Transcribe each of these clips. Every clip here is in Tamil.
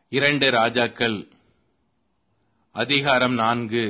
இரண்டு ராஜாக்கள் அதிகாரம் 4.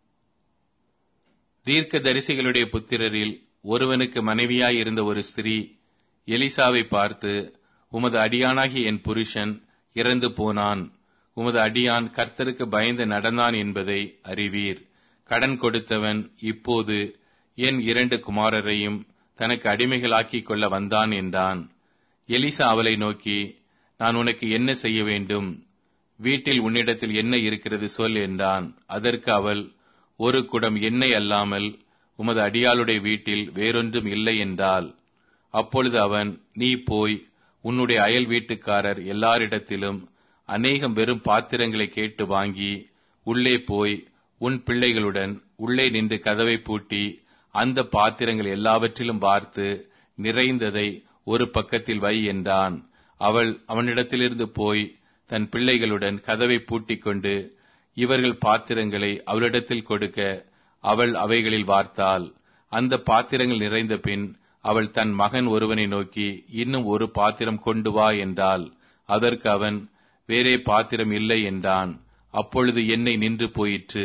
தீர்க்கதரிசிகளுடைய புத்திரரில் ஒருவனுக்கு மனைவியாயிருந்த ஒரு ஸ்திரீ எலிசாவை பார்த்து, உமது அடியானாகிய என் புருஷன் இறந்து போனான். உமது அடியான் கர்த்தருக்கு பயந்து நடந்தான் என்பதை அறிவீர். கடன் கொடுத்தவன் இப்போது என் 2 குமாரரையும் தனக்கு அடிமைகளாக்கிக் கொள்ள வந்தான் என்றான். எலிசா அவளை நோக்கி, நான் உனக்கு என்ன செய்ய வேண்டும்? வீட்டில் உன்னிடத்தில் என்ன இருக்கிறது சொல் என்றான். அதற்கு அவள், ஒரு குடம் எண்ணெய் அல்லாமல் உமது அடியாளுடைய வீட்டில் வேறொன்றும் இல்லை என்றாள். அப்பொழுது அவன், நீ போய் உன்னுடைய அயல் வீட்டுக்காரர் எல்லாரிடத்திலும் அநேகம் வெறும் பாத்திரங்களை கேட்டு வாங்கி உள்ளே போய் உன் பிள்ளைகளுடன் உள்ளே நின்று கதவை பூட்டி அந்த பாத்திரங்கள் எல்லாவற்றிலும் வார்த்து நிறைந்ததை ஒரு பக்கத்தில் வை என்றான். அவள் அவனிடத்திலிருந்து போய் தன் பிள்ளைகளுடன் கதவை பூட்டிக் கொண்டு இவர்கள் பாத்திரங்களை அவளிடத்தில் கொடுக்க அவள் அவைகளில் வார்த்தாள். அந்த பாத்திரங்கள் நிறைந்த பின் அவள் தன் மகன் ஒருவனை நோக்கி, இன்னும் ஒரு பாத்திரம் கொண்டு வா என்றாள். அதற்கு அவன், வேறே பாத்திரம் இல்லை என்றான். அப்பொழுது எண்ணெய் நின்று போயிற்று.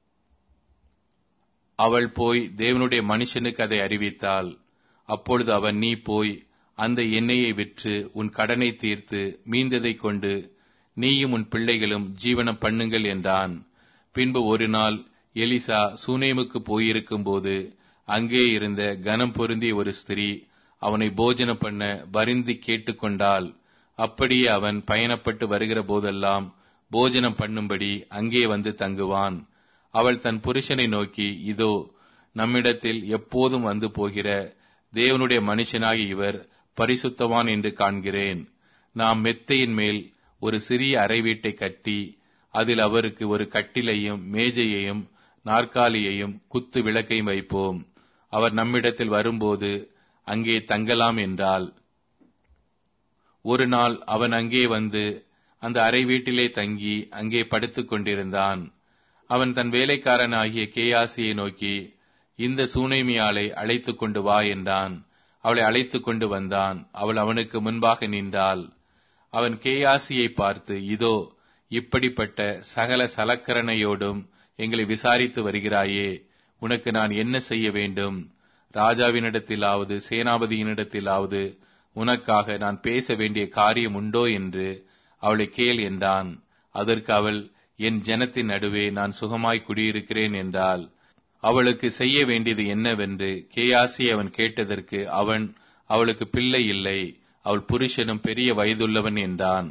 அவள் போய் தேவனுடைய மனுஷனுக்கு அதை அறிவித்தாள். அப்பொழுது அவன், நீ போய் அந்த எண்ணெயை விற்று உன் கடனை தீர்த்து மீந்ததை கொண்டு நீயும் உன் பிள்ளைகளும் ஜீவனம் பண்ணுங்கள் என்றான். பின்பு ஒரு நாள் எலிசா சூனேமுக்கு போயிருக்கும் போது அங்கே இருந்த கனம் பொருந்திய ஒரு ஸ்திரீ அவனை போஜனம் பண்ண வருந்தி கேட்டுக்கொண்டாள். அப்படியே அவன் பயணப்பட்டு வருகிற போதெல்லாம் போஜனம் பண்ணும்படி அங்கே வந்து தங்குவான். அவள் தன் புருஷனை நோக்கி, இதோ நம்மிடத்தில் எப்போதும் வந்து போகிற தேவனுடைய மனுஷனாகி இவர் பரிசுத்தவான் என்று காண்கிறேன். நாம் மெத்தையின் மேல் ஒரு சிறிய அறை வீட்டை கட்டி அதில் அவருக்கு ஒரு கட்டிலையும் மேஜையையும் நாற்காலியையும் குத்து விளக்கையும் வைப்போம். அவர் நம்மிடத்தில் வரும்போது அங்கே தங்கலாம் என்றாள். ஒரு நாள் அவன் அங்கே வந்து அந்த அறை வீட்டிலே தங்கி அங்கே படுத்துக் கொண்டிருந்தான். அவன் தன் வேலைக்காரனாகிய கேயாசியை நோக்கி, இந்த சூனேமியாளை அழைத்து கொண்டு வா என்றான். அவளை அழைத்து கொண்டு வந்தான். அவள் அவனுக்கு முன்பாக நின்றாள். அவன் கேயாசியை பார்த்து, இதோ இப்படிப்பட்ட சகல சலக்கரணையோடும் எங்களை விசாரித்து வருகிறாயே, உனக்கு நான் என்ன செய்ய வேண்டும்? ராஜாவினிடத்திலாவது சேனாபதியினிடத்திலாவது உனக்காக நான் பேச வேண்டிய காரியம் உண்டோ என்று அவளை கேள் என்றான். அதற்கு அவள், என் ஜனத்தின் நடுவே நான் சுகமாய் குடியிருக்கிறேன் என்றாள். அவளுக்கு செய்ய வேண்டியது என்னவென்று கேயாசி அவன் கேட்டதற்கு அவன், அவளுக்கு பிள்ளை இல்லை, அவள் புருஷனும் பெரிய வயதுள்ளவன் என்றான்.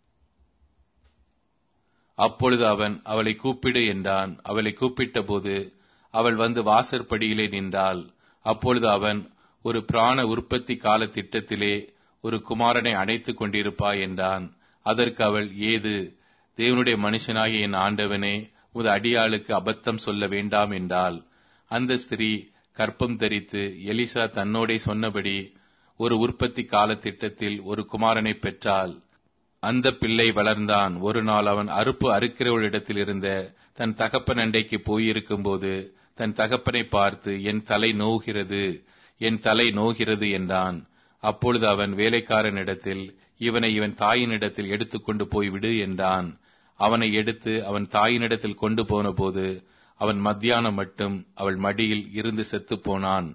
அப்பொழுது அவன், அவளை கூப்பிடு என்றான். அவளை கூப்பிட்ட போது அவள் வந்து வாசற்படியிலே நின்றாள். அப்பொழுது அவன், ஒரு பிராண உற்பத்தி கால திட்டத்திலே ஒரு குமாரனை அணைத்துக் கொண்டிருப்பாய் என்றான். அதற்கு அவள், ஏது? தேவனுடைய மனுஷனாகிய என் ஆண்டவனே, உமது அடியாளுக்கு அபத்தம் சொல்ல வேண்டாம் என்றாள். அந்த ஸ்திரீ கர்ப்பம் தரித்து எலிசா தன்னோடே சொன்னபடி ஒரு உற்பத்தி கால திட்டத்தில் ஒரு குமாரனை பெற்றாள். அந்த பிள்ளை வளர்ந்தான். ஒரு நாள் அவன் அறுப்பு அறுக்கிறவளிடத்தில் இருந்த தன் தகப்பன் அண்டைக்கு போயிருக்கும் போது தன் தகப்பனை பார்த்து, என் தலை நோகிறது, என் தலை நோகிறது என்றான். அப்பொழுது அவன் வேலைக்காரனிடத்தில், இவனை இவன் தாயினிடத்தில் எடுத்துக்கொண்டு போய்விடு என்றான். அவனை எடுத்து அவன் தாயினிடத்தில் கொண்டு போன போது அவன் மத்தியானம் மட்டும் அவள் மடியில் இருந்து செத்துப் போனான்.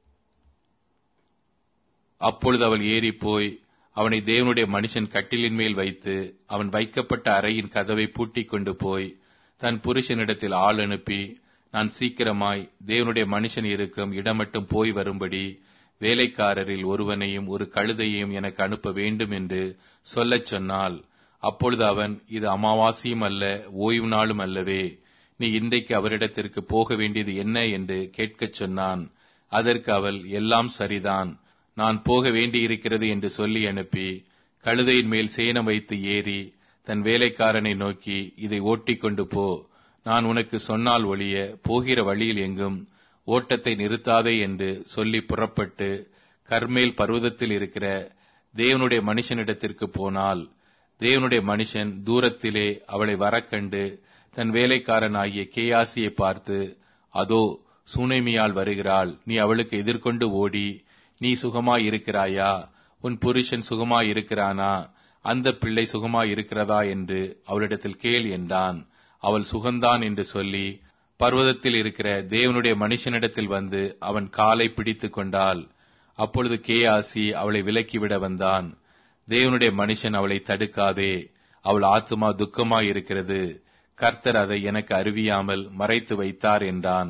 அப்பொழுது அவள் ஏறிப்போய் அவனை தேவனுடைய மனுஷன் கட்டிலின் மேல் வைத்து அவன் வைக்கப்பட்ட அறையின் கதவை பூட்டிக் கொண்டு போய் தன் புருஷனிடத்தில் ஆள் அனுப்பி, நான் சீக்கிரமாய் தேவனுடைய மனுஷன் இருக்கும் இடம் மட்டும் போய் வரும்படி வேலைக்காரரில் ஒருவனையும் ஒரு கழுதையையும் எனக்கு அனுப்ப வேண்டும் என்று சொல்லச் சொன்னாள். அப்பொழுது அவன், இது அமாவாசையும் அல்ல, ஓய்வு நாளும் அல்லவே, நீ இன்றைக்கு அவரிடத்திற்கு போக வேண்டியது என்ன என்று கேட்கச் சொன்னான். அதற்கு அவள், எல்லாம் சரிதான், நான் போக வேண்டியிருக்கிறது என்று சொல்லி அனுப்பி கழுதையின் மேல் சேணம் வைத்து ஏறி தன் வேலைக்காரனை நோக்கி, இதை ஓட்டிக்கொண்டு போ, நான் உனக்கு சொன்னால் ஒழிய போகிற வழியில் எங்கும் ஓட்டத்தை நிறுத்தாதே என்று சொல்லி புறப்பட்டு கர்மேல் பர்வதத்தில் இருக்கிற தேவனுடைய மனுஷனிடத்திற்கு போனாள். தேவனுடைய மனுஷன் தூரத்திலே அவளை வரக்கண்டு தன் வேலைக்காரனாகிய கேயாசியை பார்த்து, அதோ சூனேமியாள் வருகிறாள், நீ அவளுக்கு எதிர்கொண்டு ஓடி, நீ சுகமாயிருக்கிறாயா? உன் புருஷன் சுகமாயிருக்கிறானா? அந்த பிள்ளை சுகமாய் இருக்கிறதா என்று அவளிடத்தில் கேள் என்றான். அவள் சுகந்தான் என்று சொல்லி பர்வதத்தில் இருக்கிற தேவனுடைய மனுஷனிடத்தில் வந்து அவன் காலை பிடித்து கொண்டாள். அப்பொழுது கேயாசி அவளை விலக்கிவிட வந்தான். தேவனுடைய மனுஷன் அவளை தடுக்காதே, அவள் ஆத்துமா துக்கமாய் இருக்கிறது, கர்த்தர் அதை எனக்கு அறிவியாமல் மறைத்து வைத்தார் என்றான்.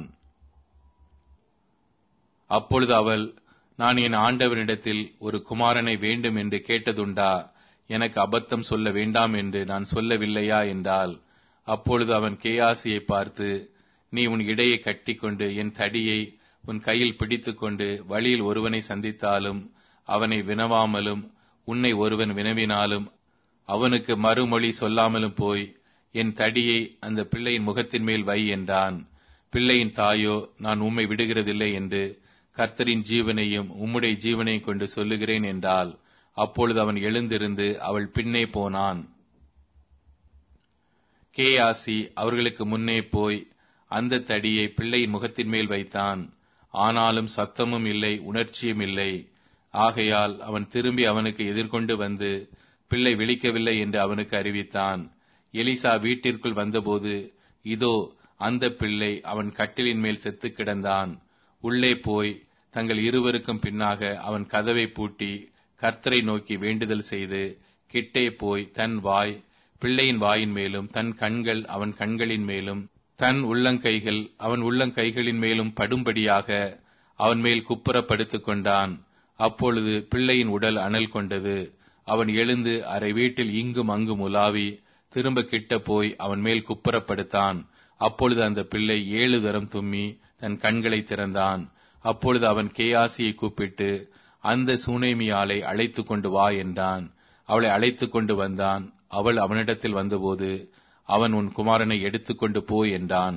அப்பொழுது அவள், நான் என் ஆண்டவனிடத்தில் ஒரு குமாரனை வேண்டும் என்று கேட்டதுண்டா? எனக்கு அபத்தம் சொல்ல வேண்டாம் என்று நான் சொல்லவில்லையா என்றாள். அப்பொழுது அவன் கேயாசியை பார்த்து, நீ உன் இடையை கட்டிக்கொண்டு என் தடியை உன் கையில் பிடித்துக்கொண்டு வழியில் ஒருவனை சந்தித்தாலும் அவனை வினவாமலும் உன்னை ஒருவன் வினவினாலும் அவனுக்கு மறுமொழி சொல்லாமலும் போய் என் தடியை அந்த பிள்ளையின் முகத்தின் மேல் வை என்றான். பிள்ளையின் தாயோ, நான் உம்மை விடுகிறதில்லை என்று கர்த்தரின் ஜீவனையும் உம்முடைய ஜீவனையும் கொண்டு சொல்லுகிறேன் என்றாள். அப்பொழுது அவன் எழுந்திருந்து அவள் பின்னே போனான். கேயாசி அவர்களுக்கு முன்னே போய் அந்த தடியை பிள்ளையின் முகத்தின் மேல் வைத்தான். ஆனாலும் சத்தமும் இல்லை, உணர்ச்சியும் இல்லை. ஆகையால் அவன் திரும்பி அவனுக்கு எதிர்கொண்டு வந்து பிள்ளை விழிக்கவில்லை என்று அவனுக்கு அறிவித்தான். எலிசா வீட்டிற்குள் வந்தபோது இதோ அந்த பிள்ளை அவன் கட்டிலின் மேல் செத்து கிடந்தான். உள்ளே போய் தங்கள் இருவருக்கும் பின்னாக அவன் கதவை பூட்டி கர்த்தரை நோக்கி வேண்டுதல் செய்து கிட்டே போய் தன் வாய் பிள்ளையின் வாயின் மேலும் தன் கண்கள் அவன் கண்களின் மேலும் தன் உள்ளங்கைகள் அவன் உள்ளங்கைகளின் மேலும் படும்படியாக அவன் மேல் குப்புற படுத்துக் கொண்டான். அப்பொழுது பிள்ளையின் உடல் அனல் கொண்டது. அவன் எழுந்து அரை வீட்டில் இங்கும் அங்கும் உலாவி திரும்ப கிட்ட போய் அவன் மேல் குப்புறப்படுத்தான். அப்பொழுது அந்த பிள்ளை 7 தரம் தும்மி தன் கண்களை திறந்தான். அப்பொழுது அவன் கேயாசியை கூப்பிட்டு, அந்த சூனேமியாளை அழைத்து கொண்டு வா என்றான். அவளை அழைத்து கொண்டு வந்தான். அவள் அவனிடத்தில் வந்தபோது அவன், உன் குமாரனை எடுத்துக்கொண்டு போய் என்றான்.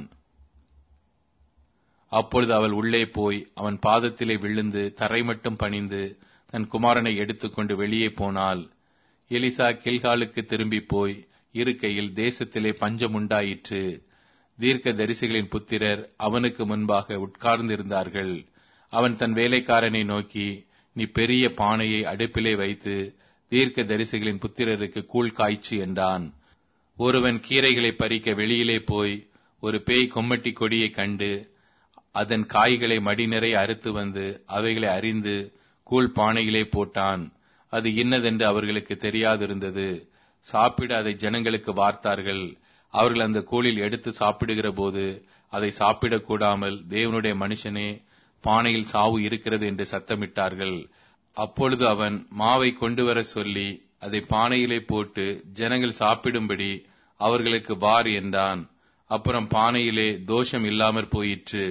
அப்பொழுது அவள் உள்ளே போய் அவன் பாதத்திலே விழுந்து தரை மட்டும் பணிந்து தன் குமாரனை எடுத்துக்கொண்டு வெளியே போனாள். எலிசா கில்காலுக்கு திரும்பி போய் இருக்கையில் தேசத்திலே பஞ்சம் உண்டாயிற்று. தீர்க்க தரிசிகளின் புத்திரர் அவனுக்கு முன்பாக உட்கார்ந்திருந்தார்கள். அவன் தன் வேலைக்காரனை நோக்கி, நீ பெரிய பானையை அடுப்பிலே வைத்து தீர்க்க தரிசிகளின் புத்திரருக்கு கூழ் காய்ச்சு என்றான். ஒருவன் கீரைகளை பறிக்க வெளியிலே போய் ஒரு பேய் கொம்மட்டி கொடியை கண்டு அதன் காய்களை மடி நிறைய அறுத்து வந்து அவைகளை அறிந்து கூழ் பானையிலே போட்டான். அது இன்னதென்று அவர்களுக்கு தெரியாதிருந்தது. சாப்பிட அதை ஜனங்களுக்கு வார்த்தார்கள். அவர்கள் அந்த கூழில் எடுத்து சாப்பிடுகிற போது அதை சாப்பிடக்கூடாமல், தேவனுடைய மனுஷனே, பானையில் சாவு இருக்கிறது என்று சத்தமிட்டார்கள். அப்பொழுது அவன் மாவை கொண்டு வர சொல்லி அதை பானையிலே போட்டு ஜனங்கள் சாப்பிடும்படி அவர்களுக்கு வார் என்றான். அப்புறம் பானையிலே தோஷம் இல்லாமற் போயிற்று.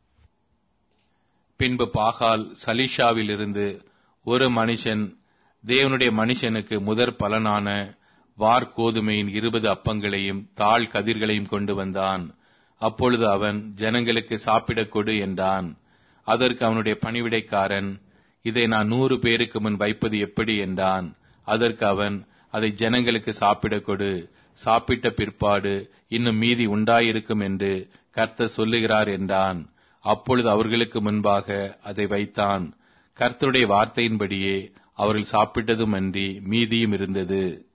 பின்பு பாகால் சலிஷாவிலிருந்து ஒரு மனுஷன் தேவனுடைய மனுஷனுக்கு முதற் பலனான வார் கோதுமையின் 20 அப்பங்களையும் தாழ் கதிர்களையும் கொண்டு வந்தான். அப்பொழுது அவன், ஜனங்களுக்கு சாப்பிடக் கொடு என்றான். அதற்கு அவனுடைய பணிவிடைக்காரன், இதை நான் 100 பேருக்கு முன் வைப்பது எப்படி என்றான். அதற்கு அவன், அதை ஜனங்களுக்கு சாப்பிடக் கொடு, சாப்பிட்ட பிற்பாடு இன்னும் மீதி உண்டாயிருக்கும் என்று கர்த்தர் சொல்லுகிறார் என்றான். அப்பொழுது அவர்களுக்கு முன்பாக அதை வைத்தான். கர்த்தருடைய வார்த்தையின்படியே அவர்கள் சாப்பிட்டதும் அன்றி மீதியும் இருந்தது.